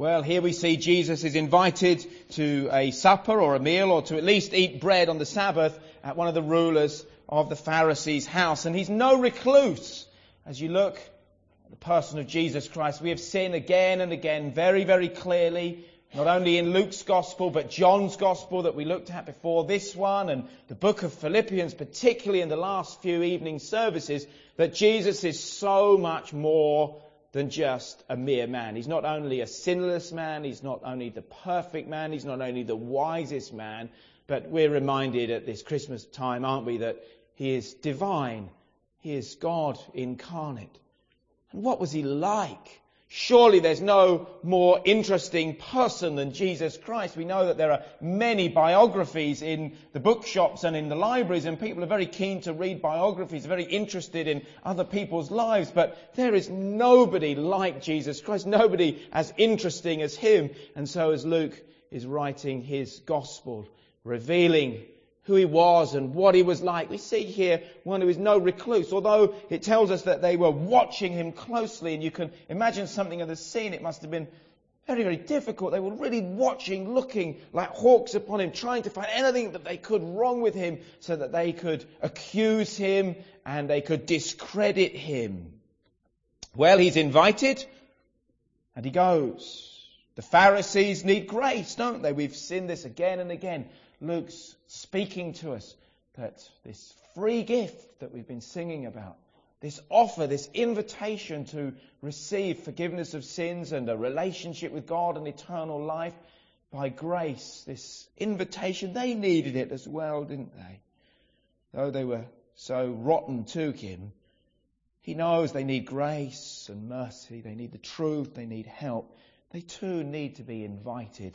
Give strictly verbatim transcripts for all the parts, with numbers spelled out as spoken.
Well, here we see Jesus is invited to a supper or a meal, or to at least eat bread on the Sabbath at one of the rulers of the Pharisees' house. And he's no recluse. As you look at the person of Jesus Christ, we have seen again and again very, very clearly, not only in Luke's Gospel, but John's Gospel that we looked at before this one, and the book of Philippians, particularly in the last few evening services, that Jesus is so much more than just a mere man. He's not only a sinless man, he's not only the perfect man, he's not only the wisest man, but we're reminded at this Christmas time, aren't we, that he is divine. He is God incarnate. And what was he like? Surely there's no more interesting person than Jesus Christ. We know that there are many biographies in the bookshops and in the libraries, and people are very keen to read biographies, very interested in other people's lives. But there is nobody like Jesus Christ, nobody as interesting as him. And so as Luke is writing his gospel, revealing who he was and what he was like, we see here one who is no recluse. Although it tells us that they were watching him closely, and you can imagine something of the scene. It must have been very, very difficult. They were really watching, looking like hawks upon him, trying to find anything that they could wrong with him so that they could accuse him and they could discredit him. Well, he's invited and he goes. The Pharisees need grace, don't they? We've seen this again and again. Luke's speaking to us that this free gift that we've been singing about, this offer, this invitation to receive forgiveness of sins and a relationship with God and eternal life by grace, this invitation, they needed it as well, didn't they? Though they were so rotten to him, he knows they need grace and mercy, they need the truth, they need help. They too need to be invited.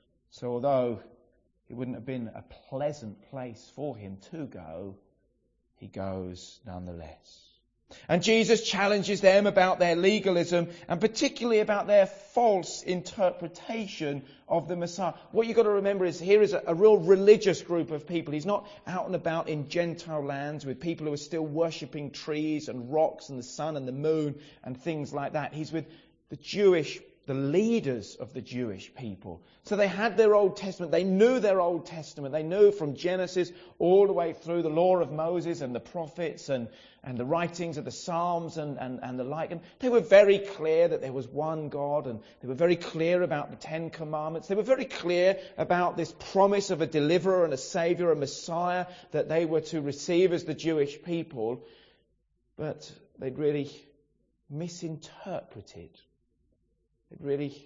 So although it wouldn't have been a pleasant place for him to go, he goes nonetheless. And Jesus challenges them about their legalism, and particularly about their false interpretation of the Messiah. What you've got to remember is here is a, a real religious group of people. He's not out and about in Gentile lands with people who are still worshipping trees and rocks and the sun and the moon and things like that. He's with the Jewish the leaders of the Jewish people. So they had their Old Testament. They knew their Old Testament. They knew from Genesis all the way through the law of Moses and the prophets and, and the writings of the Psalms and, and, and the like. And they were very clear that there was one God, and they were very clear about the Ten Commandments. They were very clear about this promise of a deliverer and a saviour, a Messiah that they were to receive as the Jewish people. But they'd really misinterpreted. It really,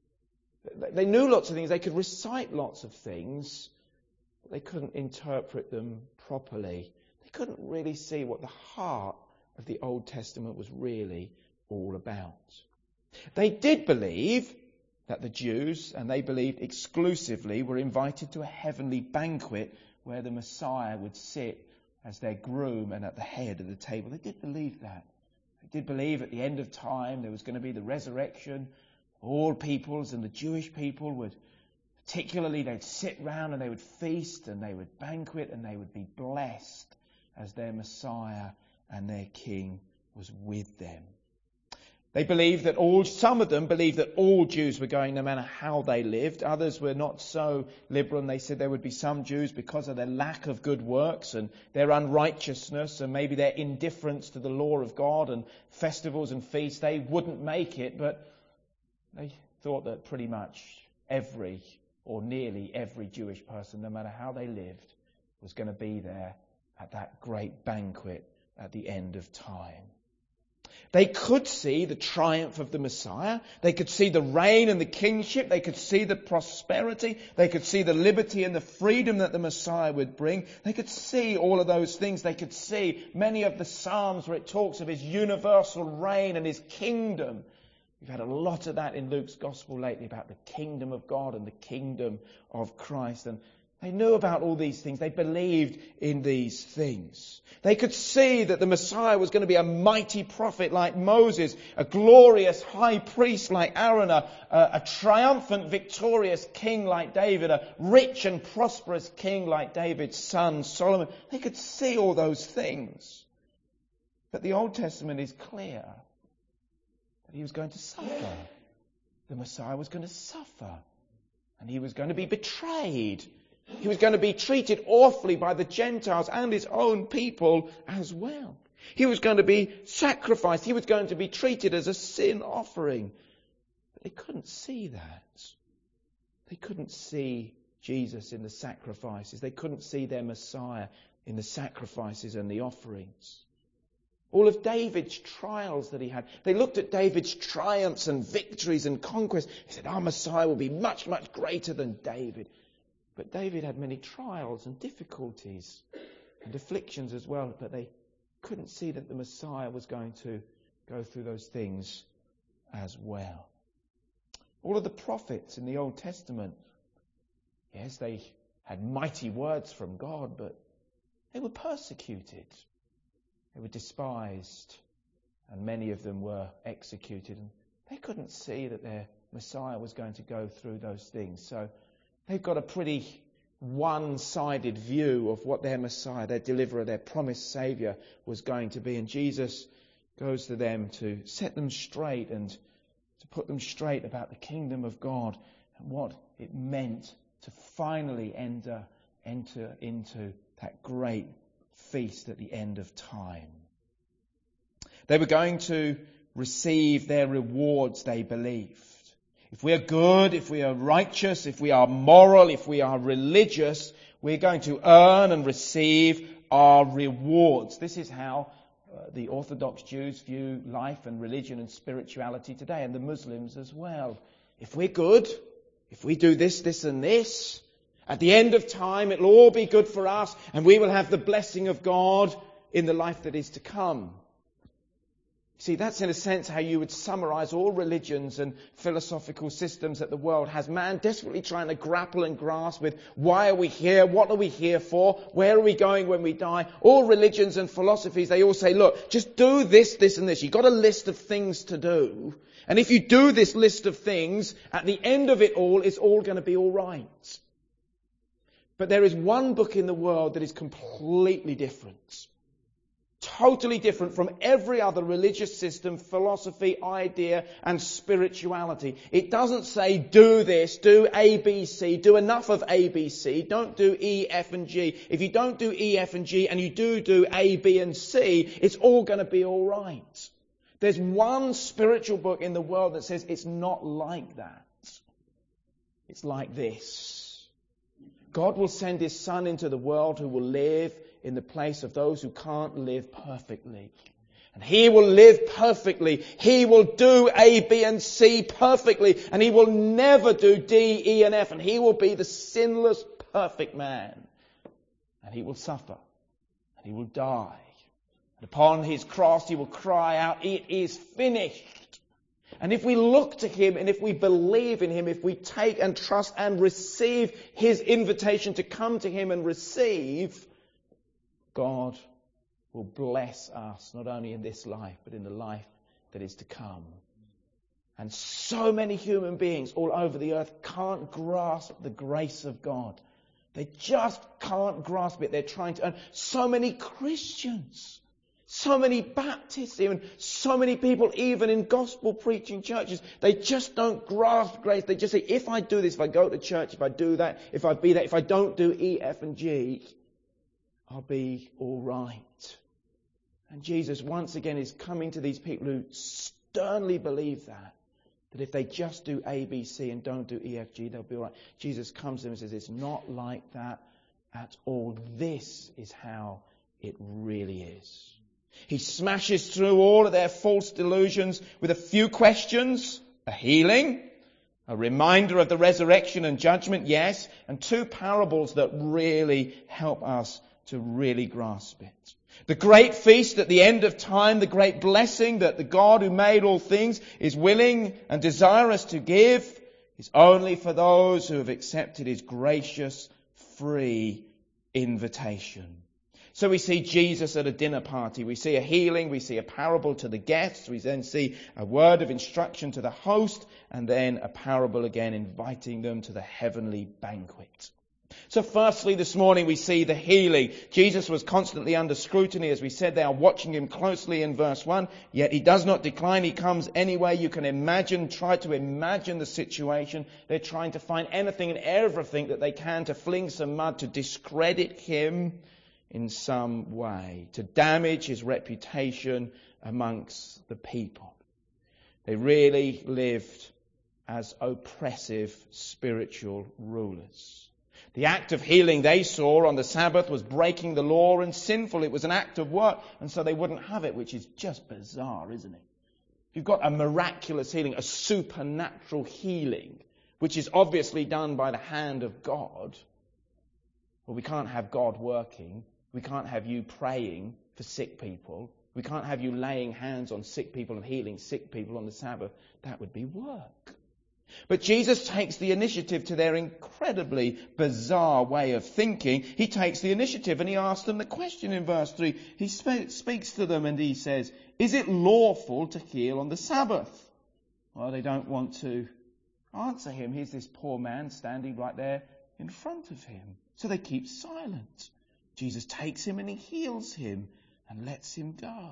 they knew lots of things. They could recite lots of things, but they couldn't interpret them properly. They couldn't really see what the heart of the Old Testament was really all about. They did believe that the Jews, and they believed exclusively, were invited to a heavenly banquet where the Messiah would sit as their groom and at the head of the table. They did believe that. They did believe at the end of time there was going to be the resurrection. All peoples, and the Jewish people would, particularly, they'd sit round and they would feast and they would banquet and they would be blessed as their Messiah and their King was with them. They believed that all, some of them believed that all Jews were going no matter how they lived. Others were not so liberal, and they said there would be some Jews because of their lack of good works and their unrighteousness and maybe their indifference to the law of God and festivals and feasts, they wouldn't make it. But they thought that pretty much every, or nearly every Jewish person, no matter how they lived, was going to be there at that great banquet at the end of time. They could see the triumph of the Messiah. They could see the reign and the kingship. They could see the prosperity. They could see the liberty and the freedom that the Messiah would bring. They could see all of those things. They could see many of the Psalms where it talks of his universal reign and his kingdom. We've had a lot of that in Luke's Gospel lately about the kingdom of God and the kingdom of Christ. And they knew about all these things. They believed in these things. They could see that the Messiah was going to be a mighty prophet like Moses, a glorious high priest like Aaron, a, a, a triumphant, victorious king like David, a rich and prosperous king like David's son Solomon. They could see all those things. But the Old Testament is clear. He was going to suffer. the Messiah was going to suffer. And he was going to be betrayed. He was going to be treated awfully by the Gentiles and his own people as well. He was going to be sacrificed. He was going to be treated as a sin offering. But they couldn't see that. They couldn't see Jesus in the sacrifices. They couldn't see their Messiah in the sacrifices and the offerings. All of David's trials that he had. They looked at David's triumphs and victories and conquests. They said, our Messiah will be much, much greater than David. But David had many trials and difficulties and afflictions as well. But they couldn't see that the Messiah was going to go through those things as well. All of the prophets in the Old Testament, yes, they had mighty words from God, but they were persecuted. They were despised, and many of them were executed. And they couldn't see that their Messiah was going to go through those things. So they've got a pretty one-sided view of what their Messiah, their deliverer, their promised Saviour was going to be. And Jesus goes to them to set them straight and to put them straight about the kingdom of God and what it meant to finally enter, enter into that great feast at the end of time. They were going to receive their rewards, they believed. If we are good, if we are righteous, if we are moral, if we are religious, we're going to earn and receive our rewards. This is how uh, the Orthodox Jews view life and religion and spirituality today, and the Muslims as well. If we're good, if we do this, this and this, at the end of time it'll all be good for us and we will have the blessing of God in the life that is to come. See, that's in a sense how you would summarize all religions and philosophical systems that the world has. Man desperately trying to grapple and grasp with why are we here? What are we here for? Where are we going when we die? All religions and philosophies, they all say, look, just do this, this and this. You've got a list of things to do. And if you do this list of things, at the end of it all, it's all going to be all right. But there is one book in the world that is completely different. Totally different from every other religious system, philosophy, idea and spirituality. It doesn't say do this, do A, B, C, do enough of A, B, C, don't do E, F and G. If you don't do E, F and G and you do do A, B and C, it's all going to be all right. There's one spiritual book in the world that says it's not like that. It's like this. God will send His Son into the world who will live in the place of those who can't live perfectly. And He will live perfectly. He will do A, B and C perfectly. And He will never do D, E and F. And He will be the sinless, perfect man. And He will suffer. And He will die. And upon His cross He will cry out, it is finished. And if we look to Him and if we believe in Him, if we take and trust and receive His invitation to come to Him and receive, God will bless us not only in this life but in the life that is to come. And so many human beings all over the earth can't grasp the grace of God. They just can't grasp it. They're trying to earn. So many Christians, so many Baptists, even so many people, even in gospel preaching churches, they just don't grasp grace. They just say, if I do this, if I go to church, if I do that, if I be that, if I don't do E, F and G, I'll be all right. And Jesus once again is coming to these people who sternly believe that. That if they just do A, B, C and don't do E, F, G, they'll be all right. Jesus comes to them and says, it's not like that at all. This is how it really is. He smashes through all of their false delusions with a few questions, a healing, a reminder of the resurrection and judgment, yes, and two parables that really help us to really grasp it. The great feast at the end of time, the great blessing that the God who made all things is willing and desirous to give, is only for those who have accepted His gracious, free invitation. So we see Jesus at a dinner party. We see a healing. We see a parable to the guests. We then see a word of instruction to the host. And then a parable again inviting them to the heavenly banquet. So firstly, this morning we see the healing. Jesus was constantly under scrutiny. As we said, they are watching him closely in verse one. Yet he does not decline. He comes anyway. You can imagine, try to imagine the situation. They're trying to find anything and everything that they can to fling some mud, to discredit him in some way, to damage his reputation amongst the people. They really lived as oppressive spiritual rulers. The act of healing they saw on the Sabbath was breaking the law and sinful. It was an act of work, and so they wouldn't have it, which is just bizarre, isn't it? You've got a miraculous healing, a supernatural healing, which is obviously done by the hand of God. Well, we can't have God working. We can't have you praying for sick people. We can't have you laying hands on sick people and healing sick people on the Sabbath. That would be work. But Jesus takes the initiative to their incredibly bizarre way of thinking. He takes the initiative and he asks them the question in verse three. He sp- speaks to them and he says, is it lawful to heal on the Sabbath? Well, they don't want to answer him. Here's this poor man standing right there in front of him. So they keep silent. Jesus takes him and he heals him and lets him go.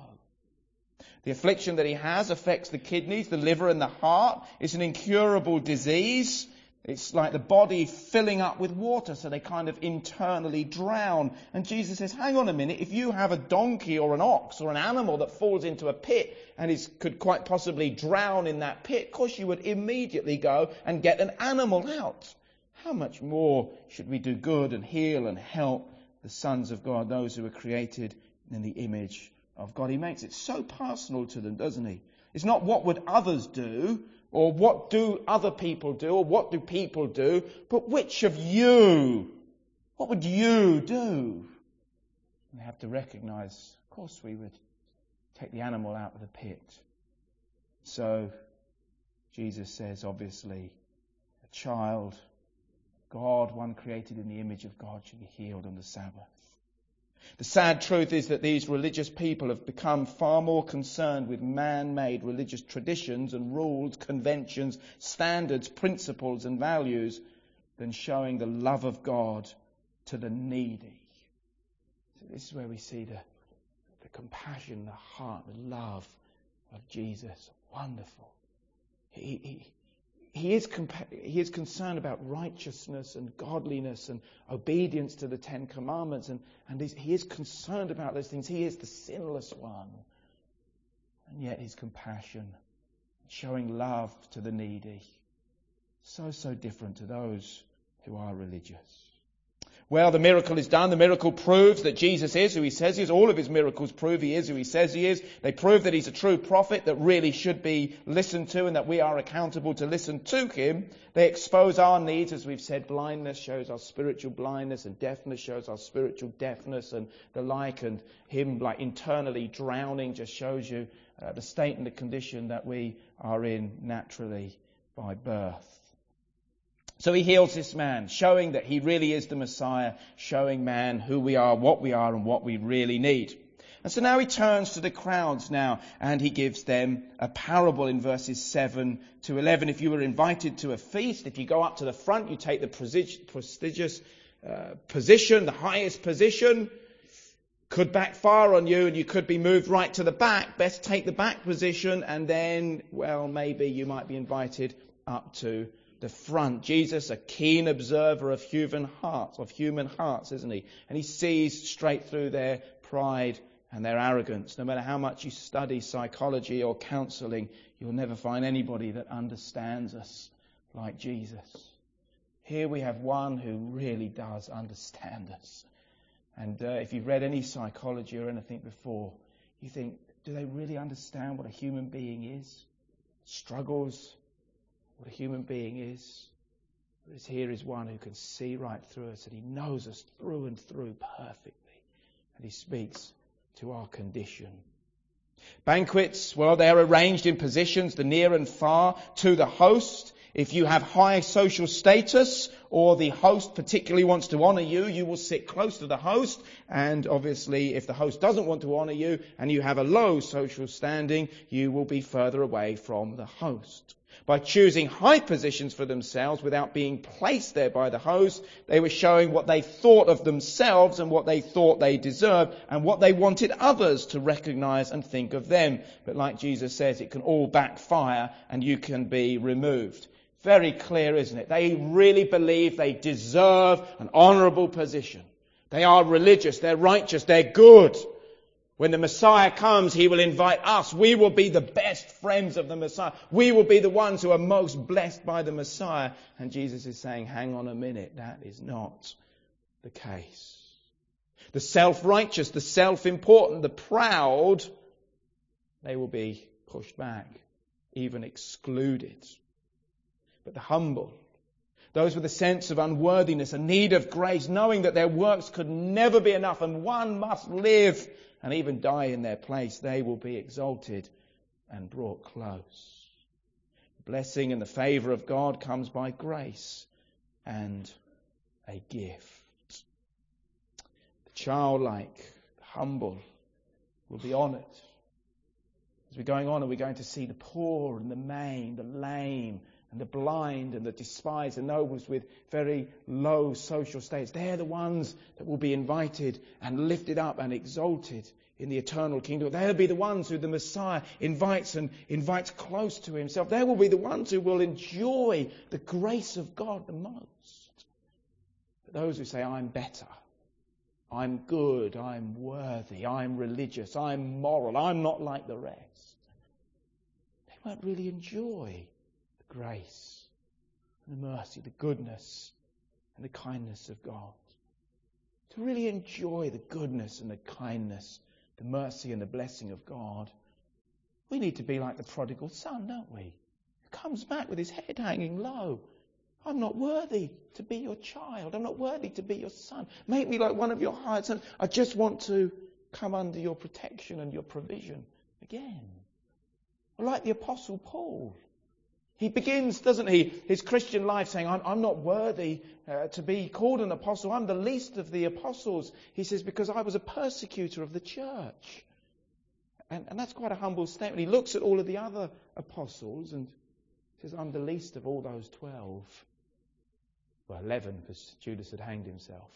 The affliction that he has affects the kidneys, the liver and the heart. It's an incurable disease. It's like the body filling up with water, so they kind of internally drown. And Jesus says, hang on a minute, if you have a donkey or an ox or an animal that falls into a pit and is, could quite possibly drown in that pit, of course you would immediately go and get an animal out. How much more should we do good and heal and help the sons of God, those who are created in the image of God? He makes it so personal to them, doesn't he? It's not what would others do, or what do other people do, or what do people do, but which of you? What would you do? We have to recognize, of course we would take the animal out of the pit. So, Jesus says, obviously, a child, God, one created in the image of God, should be healed on the Sabbath. The sad truth is that these religious people have become far more concerned with man-made religious traditions and rules, conventions, standards, principles and values than showing the love of God to the needy. So this is where we see the, the compassion, the heart, the love of Jesus. Wonderful. He, he, He is, compa- he is concerned about righteousness and godliness and obedience to the Ten Commandments. And, and he is concerned about those things. He is the sinless one. And yet his compassion, showing love to the needy, so, so different to those who are religious. Well, the miracle is done. The miracle proves that Jesus is who he says he is. All of his miracles prove he is who he says he is. They prove that he's a true prophet that really should be listened to and that we are accountable to listen to him. They expose our needs. As we've said, blindness shows our spiritual blindness and deafness shows our spiritual deafness and the like. And him like internally drowning just shows you uh, the state and the condition that we are in naturally by birth. So he heals this man, showing that he really is the Messiah, showing man who we are, what we are, and what we really need. And so now he turns to the crowds now, and he gives them a parable in verses seven to eleven. If you were invited to a feast, if you go up to the front, you take the prestigious uh, position, the highest position, could backfire on you, and you could be moved right to the back. Best take the back position, and then, well, maybe you might be invited up to the front. Jesus, a keen observer of human hearts, of human hearts, isn't he? And he sees straight through their pride and their arrogance. No matter how much you study psychology or counselling, you'll never find anybody that understands us like Jesus. Here we have one who really does understand us. And uh, if you've read any psychology or anything before, you think, do they really understand what a human being is? Struggles, what a human being is. Whereas here is one who can see right through us, and he knows us through and through perfectly. And he speaks to our condition. Banquets, well, they're arranged in positions, the near and far, to the host. If you have high social status, or the host particularly wants to honour you, you will sit close to the host. And obviously, if the host doesn't want to honour you, and you have a low social standing, you will be further away from the host. By choosing high positions for themselves without being placed there by the host, they were showing what they thought of themselves and what they thought they deserved and what they wanted others to recognize and think of them. But like Jesus says, it can all backfire and you can be removed. Very clear, isn't it? They really believe they deserve an honourable position. They are religious, they're righteous, they're good. When the Messiah comes, he will invite us. We will be the best friends of the Messiah. We will be the ones who are most blessed by the Messiah. And Jesus is saying, hang on a minute, that is not the case. The self-righteous, the self-important, the proud, they will be pushed back, even excluded. But the humble, those with a sense of unworthiness, a need of grace, knowing that their works could never be enough and one must live and even die in their place, they will be exalted and brought close. The blessing and the favour of God comes by grace and a gift. The childlike, the humble will be honoured. As we're going on, and we're going to see the poor and the maimed, the lame, and the blind and the despised and those with very low social states. They're the ones that will be invited and lifted up and exalted in the eternal kingdom. They'll be the ones who the Messiah invites and invites close to himself. They will be the ones who will enjoy the grace of God the most. But those who say, I'm better, I'm good, I'm worthy, I'm religious, I'm moral, I'm not like the rest, they won't really enjoy grace and the mercy, the goodness and the kindness of God. To really enjoy the goodness and the kindness, the mercy and the blessing of God, we need to be like the prodigal son, don't we? Who comes back with his head hanging low. I'm not worthy to be your child. I'm not worthy to be your son. Make me like one of your hired sons. I just want to come under your protection and your provision again. Or like the Apostle Paul. He begins, doesn't he, his Christian life saying, I'm, I'm not worthy uh, to be called an apostle. I'm the least of the apostles. He says, because I was a persecutor of the church. And, and that's quite a humble statement. He looks at all of the other apostles and says, I'm the least of all those twelve. Well, eleven, because Judas had hanged himself.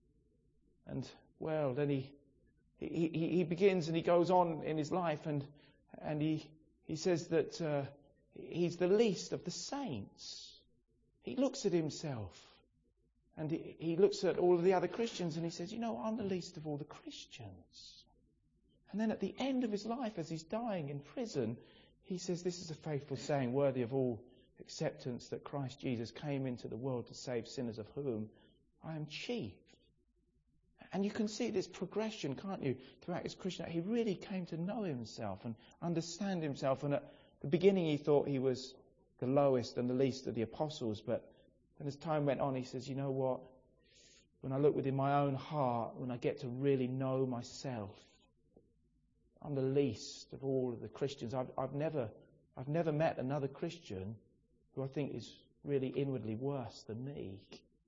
And, well, then he, he, he, he begins and he goes on in his life and, and he, he says that... Uh, He's the least of the saints. He looks at himself and he, he looks at all of the other Christians and he says, you know, I'm the least of all the Christians. And then at the end of his life, as he's dying in prison, he says, this is a faithful saying, worthy of all acceptance, that Christ Jesus came into the world to save sinners, of whom I am chief. And you can see this progression, can't you, throughout his Christian life. He really came to know himself and understand himself. And at the beginning he thought he was the lowest and the least of the apostles, but then as time went on he says, you know what, when I look within my own heart, when I get to really know myself, I'm the least of all of the Christians. I've, I've never I've never met another Christian who I think is really inwardly worse than me.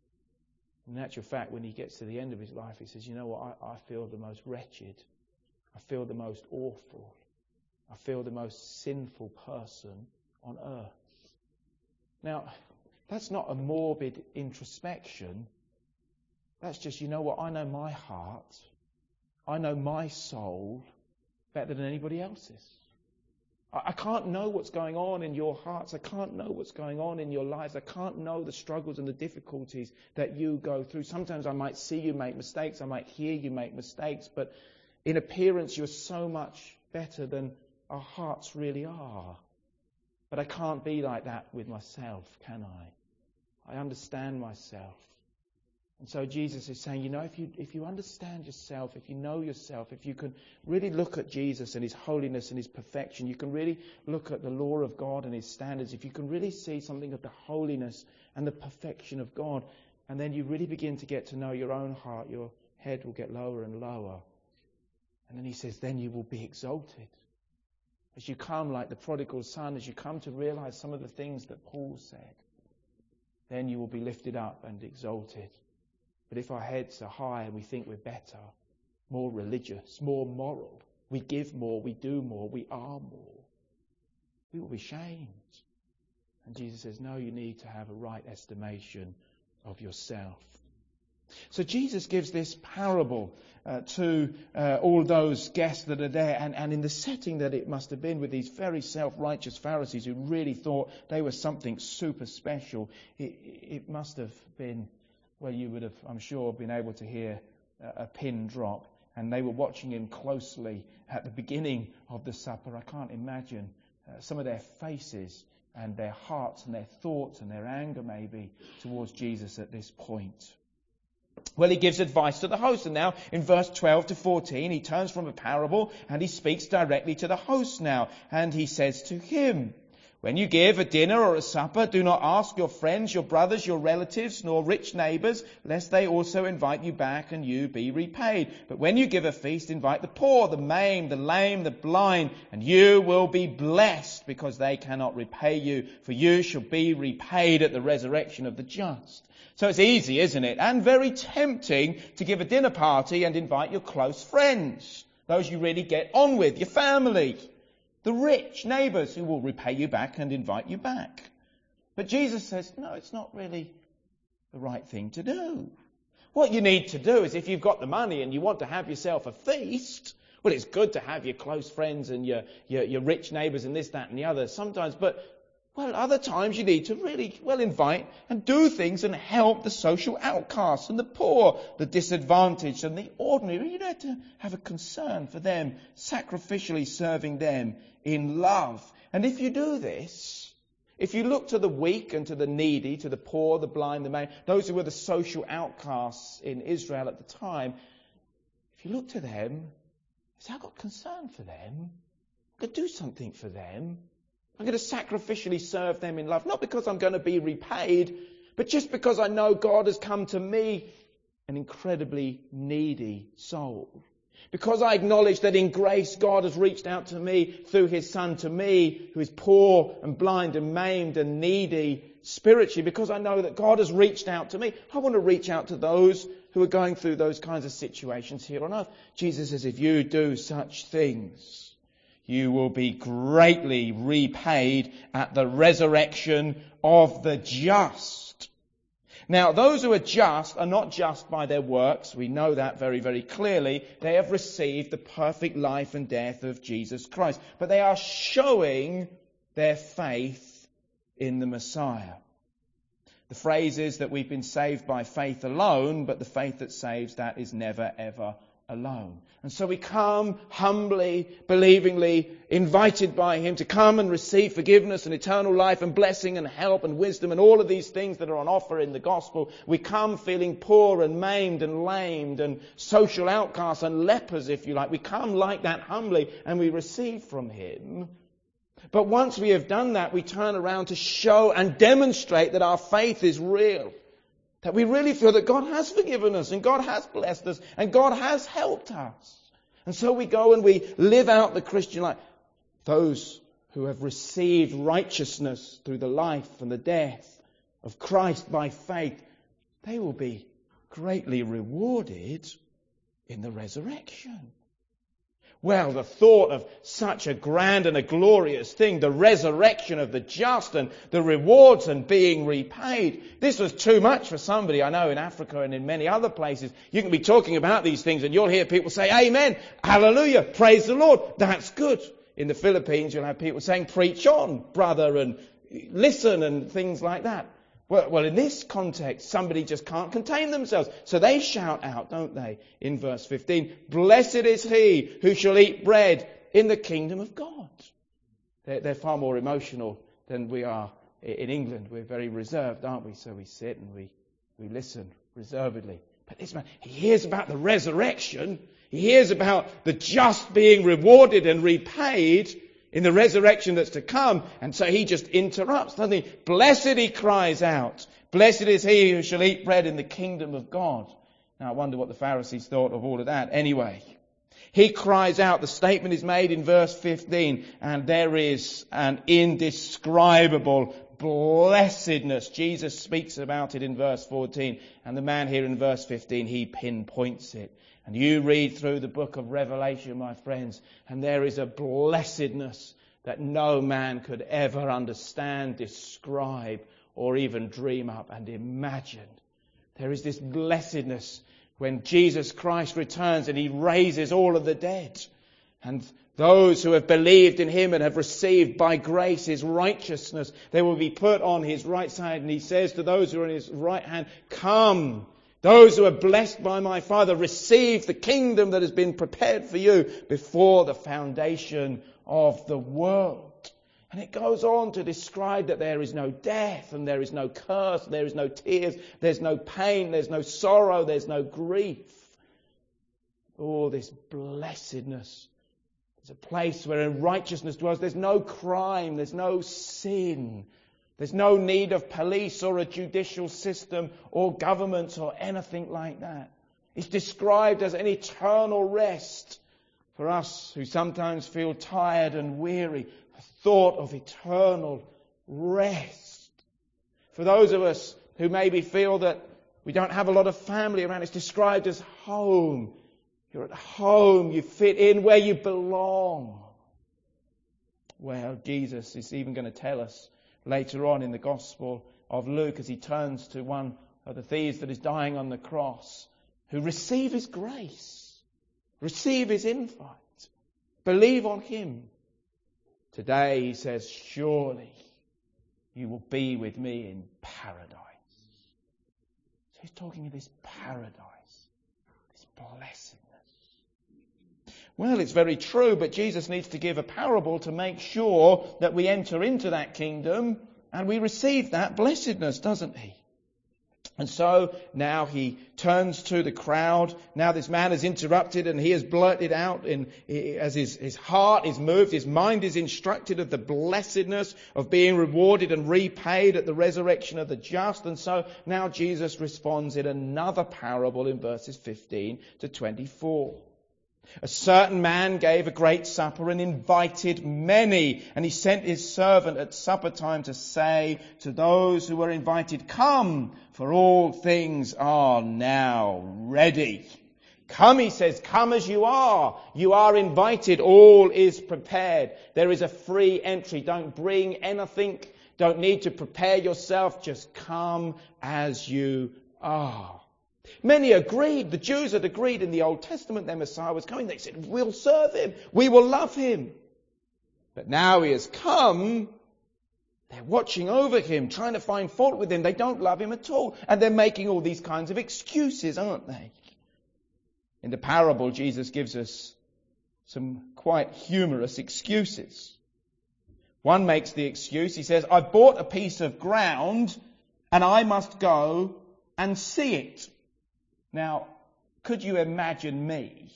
In actual fact, when he gets to the end of his life, he says, you know what, I, I feel the most wretched. I feel the most awful. I feel the most sinful person on earth. Now, that's not a morbid introspection. That's just, you know what, I know my heart. I know my soul better than anybody else's. I, I can't know what's going on in your hearts. I can't know what's going on in your lives. I can't know the struggles and the difficulties that you go through. Sometimes I might see you make mistakes. I might hear you make mistakes. But in appearance, you're so much better than our hearts really are. But I can't be like that with myself, can I? I understand myself. And so Jesus is saying, you know, if you if you understand yourself, if you know yourself, if you can really look at Jesus and his holiness and his perfection, you can really look at the law of God and his standards, if you can really see something of the holiness and the perfection of God, and then you really begin to get to know your own heart, your head will get lower and lower. And then he says, then you will be exalted. As you come like the prodigal son, as you come to realize some of the things that Paul said, then you will be lifted up and exalted. But if our heads are high and we think we're better, more religious, more moral, we give more, we do more, we are more, we will be shamed. And Jesus says, no, you need to have a right estimation of yourself. So Jesus gives this parable uh, to uh, all those guests that are there, and, and in the setting that it must have been with these very self-righteous Pharisees who really thought they were something super special, it, it must have been, well, you would have, I'm sure, been able to hear a, a pin drop, and they were watching him closely at the beginning of the supper. I can't imagine uh, some of their faces and their hearts and their thoughts and their anger maybe towards Jesus at this point. Well, he gives advice to the host. And now in verse twelve to fourteen, he turns from a parable and he speaks directly to the host now. And he says to him, when you give a dinner or a supper, do not ask your friends, your brothers, your relatives, nor rich neighbours, lest they also invite you back and you be repaid. But when you give a feast, invite the poor, the maimed, the lame, the blind, and you will be blessed, because they cannot repay you, for you shall be repaid at the resurrection of the just. So it's easy, isn't it? And very tempting to give a dinner party and invite your close friends, those you really get on with, your family, the rich neighbours who will repay you back and invite you back. But Jesus says, no, it's not really the right thing to do. What you need to do is, if you've got the money and you want to have yourself a feast, well, it's good to have your close friends and your, your, your rich neighbours and this, that and the other sometimes, but well, other times you need to really, well, invite and do things and help the social outcasts and the poor, the disadvantaged and the ordinary. You need to have a concern for them, sacrificially serving them in love. And if you do this, if you look to the weak and to the needy, to the poor, the blind, the maimed, those who were the social outcasts in Israel at the time, if you look to them, say, I've got concern for them. I'm going to do something for them. I'm going to sacrificially serve them in love, not because I'm going to be repaid, but just because I know God has come to me, an incredibly needy soul. Because I acknowledge that in grace God has reached out to me through his Son, to me who is poor and blind and maimed and needy spiritually. Because I know that God has reached out to me, I want to reach out to those who are going through those kinds of situations here on earth. Jesus says, if you do such things, you will be greatly repaid at the resurrection of the just. Now, those who are just are not just by their works. We know that very, very clearly. They have received the perfect life and death of Jesus Christ. But they are showing their faith in the Messiah. The phrase is that we've been saved by faith alone, but the faith that saves, that is never, ever alone. And so we come humbly, believingly, invited by him to come and receive forgiveness and eternal life and blessing and help and wisdom and all of these things that are on offer in the gospel. We come feeling poor and maimed and lamed and social outcasts and lepers, if you like. We come like that humbly and we receive from him. But once we have done that, we turn around to show and demonstrate that our faith is real. That we really feel that God has forgiven us and God has blessed us and God has helped us. And so we go and we live out the Christian life. Those who have received righteousness through the life and the death of Christ by faith, they will be greatly rewarded in the resurrection. Well, the thought of such a grand and a glorious thing, the resurrection of the just and the rewards and being repaid. This was too much for somebody, I know, in Africa and in many other places. You can be talking about these things and you'll hear people say, Amen, hallelujah, praise the Lord, that's good. In the Philippines, you'll have people saying, preach on, brother, and listen and things like that. Well, well, in this context, somebody just can't contain themselves. So they shout out, don't they, in verse fifteen, blessed is he who shall eat bread in the kingdom of God. They're, they're far more emotional than we are in England. We're very reserved, aren't we? So we sit and we, we listen reservedly. But this man, he hears about the resurrection. He hears about the just being rewarded and repaid in the resurrection that's to come. And so he just interrupts, doesn't he? Blessed, he cries out. Blessed is he who shall eat bread in the kingdom of God. Now I wonder what the Pharisees thought of all of that. Anyway, he cries out. The statement is made in verse fifteen. And there is an indescribable blessedness. Jesus speaks about it in verse fourteen. And the man here in verse fifteen, he pinpoints it. And you read through the book of Revelation, my friends, and there is a blessedness that no man could ever understand, describe, or even dream up and imagine. There is this blessedness when Jesus Christ returns and he raises all of the dead. And those who have believed in him and have received by grace his righteousness, they will be put on his right side. And he says to those who are on his right hand, come, those who are blessed by my Father, receive the kingdom that has been prepared for you before the foundation of the world. And it goes on to describe that there is no death and there is no curse, there is no tears, there's no pain, there's no sorrow, there's no grief. Oh, this blessedness. There's a place where in righteousness dwells. There's no crime, there's no sin. There's no need of police or a judicial system or governments or anything like that. It's described as an eternal rest for us who sometimes feel tired and weary. The thought of eternal rest. For those of us who maybe feel that we don't have a lot of family around, it's described as home. You're at home, you fit in where you belong. Well, Jesus is even going to tell us later on in the Gospel of Luke as he turns to one of the thieves that is dying on the cross, who receive his grace, receive his invite, believe on him. Today he says, surely you will be with me in paradise. So he's talking of this paradise, this blessedness. Well, it's very true, but Jesus needs to give a parable to make sure that we enter into that kingdom and we receive that blessedness, doesn't he? And so now he turns to the crowd. Now this man is interrupted and he has blurted out in, as his, his heart is moved, his mind is instructed of the blessedness of being rewarded and repaid at the resurrection of the just. And so now Jesus responds in another parable in verses fifteen to twenty-four. A certain man gave a great supper and invited many, and he sent his servant at supper time to say to those who were invited, come, for all things are now ready. Come, he says, come as you are. You are invited. All is prepared. There is a free entry. Don't bring anything. Don't need to prepare yourself. Just come as you are. Many agreed. The Jews had agreed in the Old Testament their Messiah was coming. They said, we'll serve him. We will love him. But now he has come. They're watching over him, trying to find fault with him. They don't love him at all. And they're making all these kinds of excuses, aren't they? In the parable, Jesus gives us some quite humorous excuses. One makes the excuse. He says, I bought a piece of ground and I must go and see it. Now, could you imagine me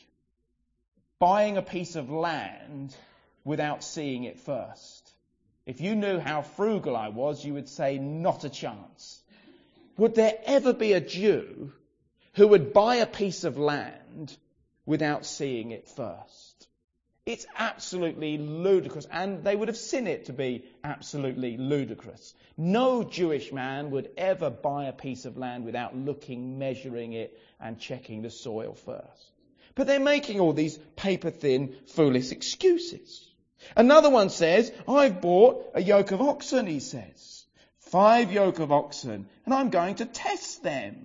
buying a piece of land without seeing it first? If you knew how frugal I was, you would say, not a chance. Would there ever be a Jew who would buy a piece of land without seeing it first? It's absolutely ludicrous, and they would have seen it to be absolutely ludicrous. No Jewish man would ever buy a piece of land without looking, measuring it, and checking the soil first. But they're making all these paper-thin, foolish excuses. Another one says, I've bought a yoke of oxen, he says. Five yoke of oxen, and I'm going to test them.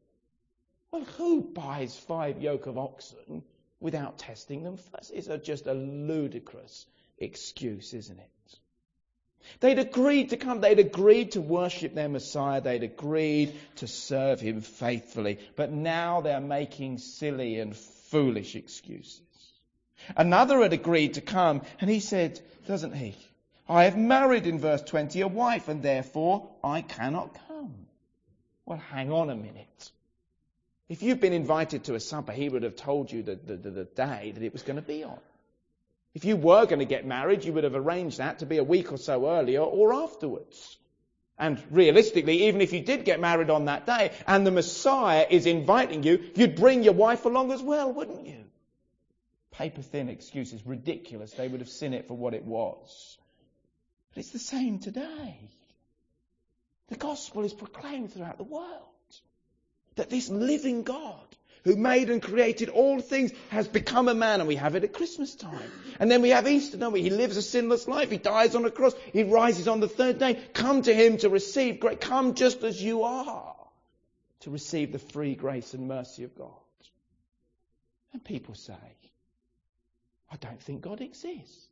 Well, who buys five yoke of oxen without testing them first? It's a, just a ludicrous excuse, isn't it? They'd agreed to come. They'd agreed to worship their Messiah. They'd agreed to serve him faithfully. But now they're making silly and foolish excuses. Another had agreed to come, and he said, doesn't he? I have married, in verse twenty, a wife, and therefore I cannot come. Well, hang on a minute. If you've been invited to a supper, he would have told you the, the, the, the day that it was going to be on. If you were going to get married, you would have arranged that to be a week or so earlier or afterwards. And realistically, even if you did get married on that day and the Messiah is inviting you, you'd bring your wife along as well, wouldn't you? Paper-thin excuses, ridiculous. They would have seen it for what it was. But it's the same today. The gospel is proclaimed throughout the world. That this living God, who made and created all things, has become a man. And we have it at Christmas time. And then we have Easter, don't we? He lives a sinless life. He dies on a cross. He rises on the third day. Come to him to receive grace. Come just as you are to receive the free grace and mercy of God. And people say, I don't think God exists.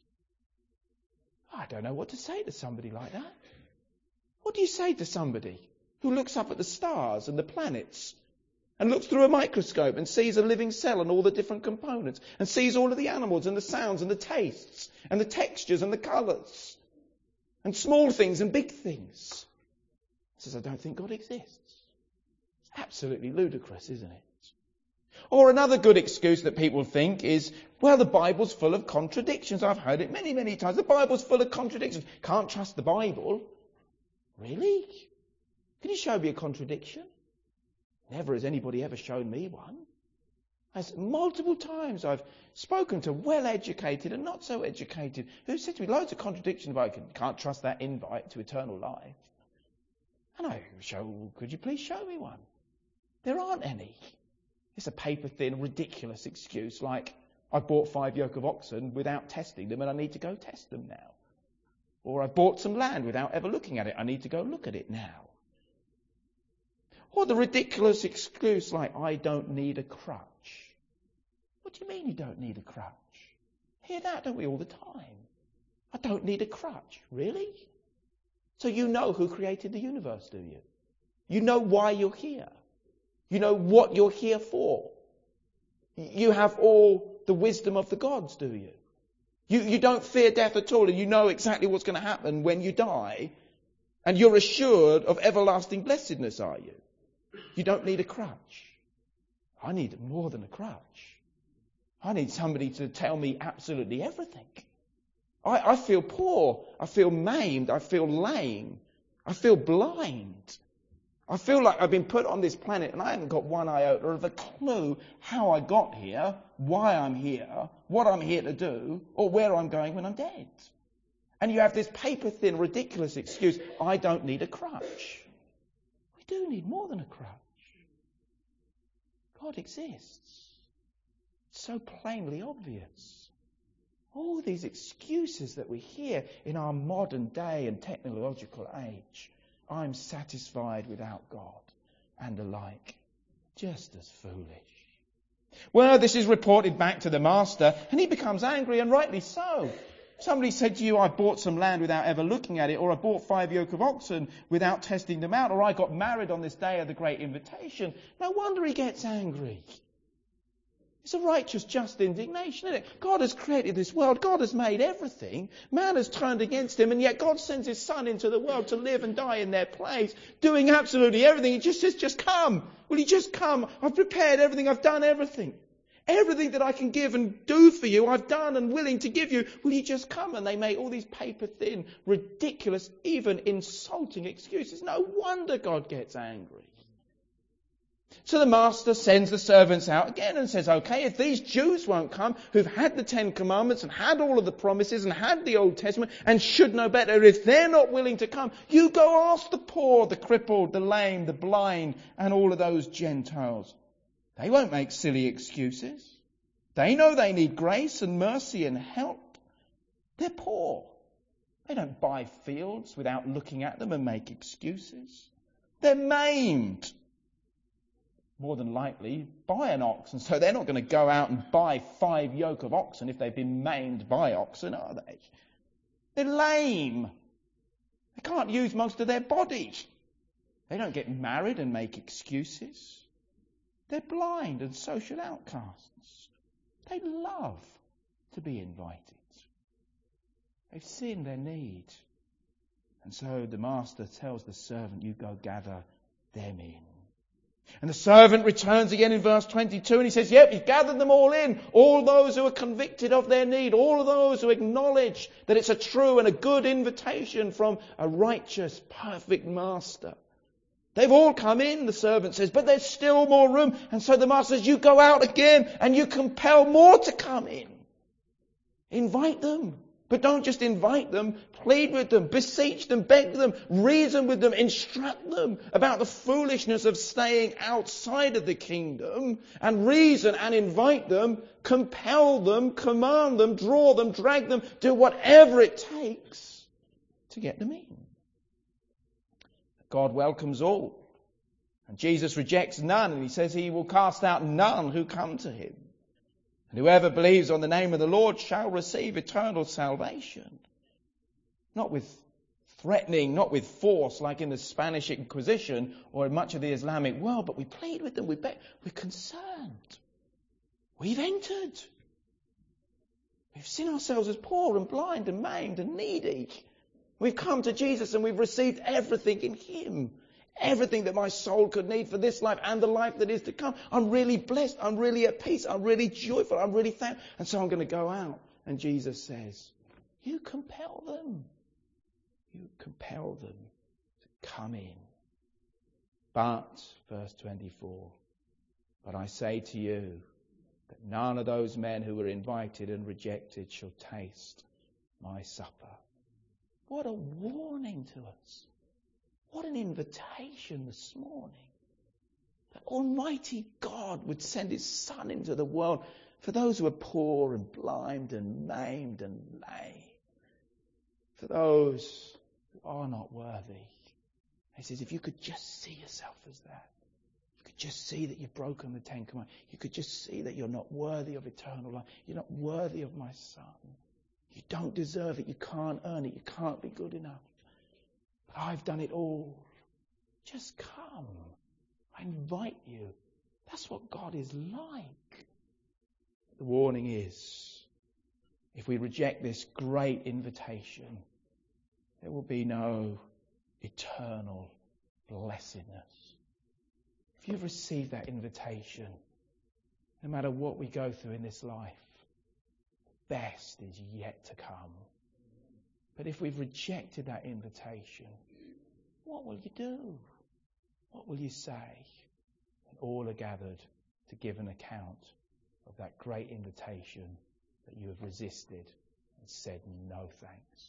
I don't know what to say to somebody like that. What do you say to somebody who looks up at the stars and the planets and looks through a microscope and sees a living cell and all the different components and sees all of the animals and the sounds and the tastes and the textures and the colours and small things and big things? Says, I don't think God exists. It's absolutely ludicrous, isn't it? Or another good excuse that people think is, well, the Bible's full of contradictions. I've heard it many, many times. The Bible's full of contradictions. Can't trust the Bible. Really? Can you show me a contradiction? Never has anybody ever shown me one. As multiple times I've spoken to well-educated and not so educated who said to me loads of contradictions about I can't trust that invite to eternal life. And I show, could you please show me one? There aren't any. It's a paper-thin, ridiculous excuse like, I bought five yoke of oxen without testing them and I need to go test them now. Or I bought some land without ever looking at it. I need to go look at it now. Or the ridiculous excuse like, I don't need a crutch. What do you mean you don't need a crutch? Hear that, don't we, all the time? I don't need a crutch. Really? So you know who created the universe, do you? You know why you're here. You know what you're here for. You have all the wisdom of the gods, do you? You, you don't fear death at all, and you know exactly what's going to happen when you die, and you're assured of everlasting blessedness, are you? You don't need a crutch. I need more than a crutch. I need somebody to tell me absolutely everything. I, I feel poor. I feel maimed. I feel lame. I feel blind. I feel like I've been put on this planet and I haven't got one iota of a clue how I got here, why I'm here, what I'm here to do, or where I'm going when I'm dead. And you have this paper-thin, ridiculous excuse, I don't need a crutch. We do need more than a crutch. God exists. It's so plainly obvious. All these excuses that we hear in our modern day and technological age. I'm satisfied without God, and the like. Just as foolish. Well, this is reported back to the master, and he becomes angry, and rightly so. Somebody said to you, I bought some land without ever looking at it, or I bought five yoke of oxen without testing them out, or I got married on this day of the great invitation. No wonder he gets angry. It's a righteous, just indignation, isn't it? God has created this world. God has made everything. Man has turned against him, and yet God sends his son into the world to live and die in their place, doing absolutely everything. He just says, just come. Will you just come? I've prepared everything. I've done everything. Everything that I can give and do for you, I've done and willing to give you. Will you just come? And they make all these paper-thin, ridiculous, even insulting excuses. No wonder God gets angry. So the master sends the servants out again and says, okay, if these Jews won't come, who've had the Ten Commandments and had all of the promises and had the Old Testament and should know better, if they're not willing to come, you go ask the poor, the crippled, the lame, the blind, and all of those Gentiles. They won't make silly excuses. They know they need grace and mercy and help. They're poor. They don't buy fields without looking at them and make excuses. They're maimed. More than likely, by an ox. And so they're not going to go out and buy five yoke of oxen if they've been maimed by oxen, are they? They're lame. They can't use most of their body. They don't get married and make excuses. They're blind and social outcasts. They love to be invited. They've seen their need. And so the master tells the servant, you go gather them in. And the servant returns again in verse twenty-two and he says, yep, he's gathered them all in. All those who are convicted of their need. All of those who acknowledge that it's a true and a good invitation from a righteous, perfect master. They've all come in, the servant says, but there's still more room. And so the master says, you go out again and you compel more to come in. Invite them. But don't just invite them, plead with them, beseech them, beg them, reason with them, instruct them about the foolishness of staying outside of the kingdom, and reason and invite them, compel them, command them, draw them, drag them, do whatever it takes to get them in. God welcomes all. And Jesus rejects none, and he says he will cast out none who come to him. And whoever believes on the name of the Lord shall receive eternal salvation. Not with threatening, not with force like in the Spanish Inquisition or in much of the Islamic world, but we plead with them, we beg, we're concerned. We've entered. We've seen ourselves as poor and blind and maimed and needy. We've come to Jesus and we've received everything in him. Everything that my soul could need for this life and the life that is to come. I'm really blessed. I'm really at peace. I'm really joyful. I'm really thankful. And so I'm going to go out. And Jesus says, you compel them. You compel them to come in. But, verse twenty-four, but I say to you that none of those men who were invited and rejected shall taste my supper. What a warning to us. What an invitation this morning. That Almighty God would send his Son into the world for those who are poor and blind and maimed and lame. For those who are not worthy. He says, if you could just see yourself as that. You could just see that you've broken the Ten Commandments. You could just see that you're not worthy of eternal life. You're not worthy of my Son. You don't deserve it. You can't earn it. You can't be good enough. I've done it all. Just come. I invite you. That's what God is like. The warning is, if we reject this great invitation, there will be no eternal blessedness. If you've received that invitation, no matter what we go through in this life, the best is yet to come. But if we've rejected that invitation, what will you do? What will you say? And all are gathered to give an account of that great invitation that you have resisted and said no thanks.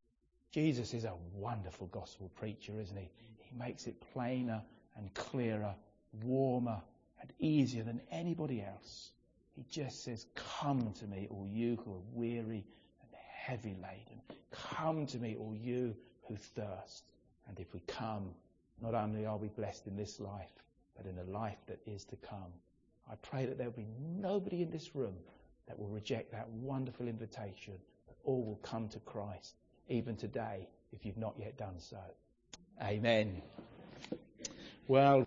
Jesus is a wonderful gospel preacher, isn't he? He makes it plainer and clearer, warmer and easier than anybody else. He just says, come to me, all you who are weary and heavy laden. Come to me, all you who thirst. And if we come, not only are we blessed in this life, but in a life that is to come. I pray that there will be nobody in this room that will reject that wonderful invitation, but all will come to Christ, even today, if you've not yet done so. Amen. Well,